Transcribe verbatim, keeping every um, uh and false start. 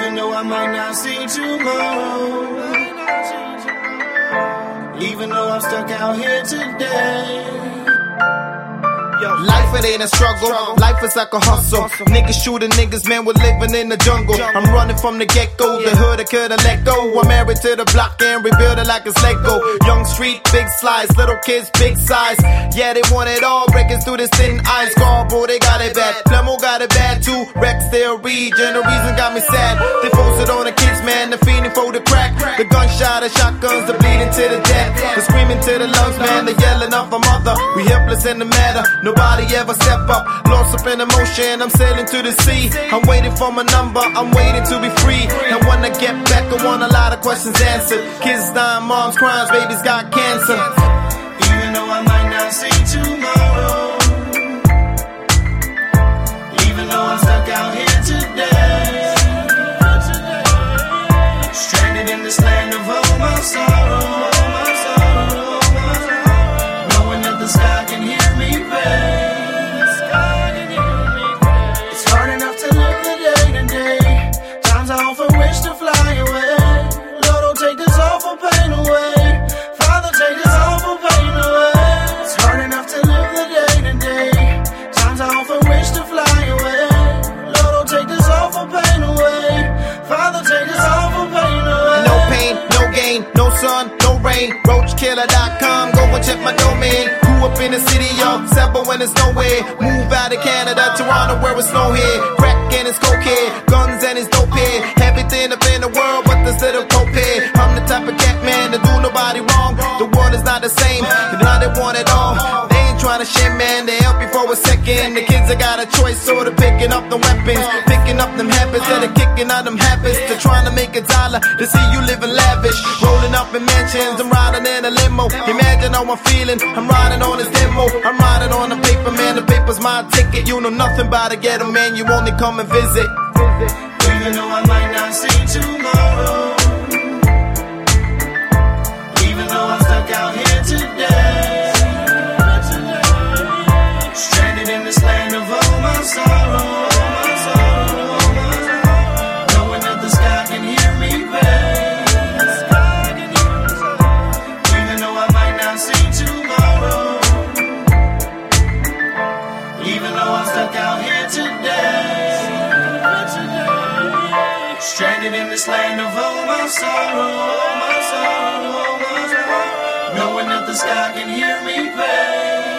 Even though I might not see tomorrow, even though I'm stuck out here today. Life, it ain't a struggle. Life is like a hustle. Niggas shooting niggas, man, we're living in the jungle. I'm running from the get-go, the hood I couldn't let go. I'm married to the block and rebuild it like it's Lego. Young street, big slice, little kids, big size. Yeah, they want it all, breaking through this thin ice. Scarborough, they got it bad. Flemo got it bad too. Rex, their region, the reason got me sad. They force it on the kids, man, the fiending for the crack. The gunshot, the shotguns, the bleeding to the death. The screaming to the lungs, man, the yelling of a mother. We helpless in the matter. Nobody ever step up, lost up in emotion. I'm sailing to the sea. I'm waiting for my number, I'm waiting to be free. And when I get back, I want a lot of questions answered. Kids dying, moms crying, babies got cancer. Even though I might not see tomorrow, even though I'm stuck out here today, stranded in this land of all my sorrow. The sky can hear me pray. It's hard enough to live the day to day. Times I often wish to fly away. Lord, don't take this awful pain away. Father, take this awful pain away. It's hard enough to live the day to day. Times I often wish to fly away. Lord, don't take this awful pain away. Father, take this awful pain away. No pain, no gain, no sun, no rain. roach killer dot com, go and check my domain. Up in the city of Sabo when there's nowhere. Move out of Canada, Toronto where it's snow here. Crack and it's cocaine, guns and it's dope here. Everything up in the world but this little cope here. I'm the type of cat man to do nobody wrong. The world is not the same, and now they want it all. They ain't trying to shit, man, they help you for a second. The kids have got a choice, so they're picking up the weapons, picking up them habits, that are kicking out them habits. They're trying to make a dollar, to see you living lavish. Rolling up in mansions, I'm riding in a limo. Imagine how I'm feeling, I'm riding on this demo. I'm riding on the paper, man, the paper's my ticket. You know nothing about a ghetto, man, you only come and visit. Even though I might not see tomorrow, even though I'm stuck out here today, stranded in this land of all my sorrow, knowing that the sky can hear me pray. Even though I might not see tomorrow, even though I'm stuck out here today, stranded in this land of all my sorrow, my sorrow, my sorrow, knowing that the sky can hear me pray.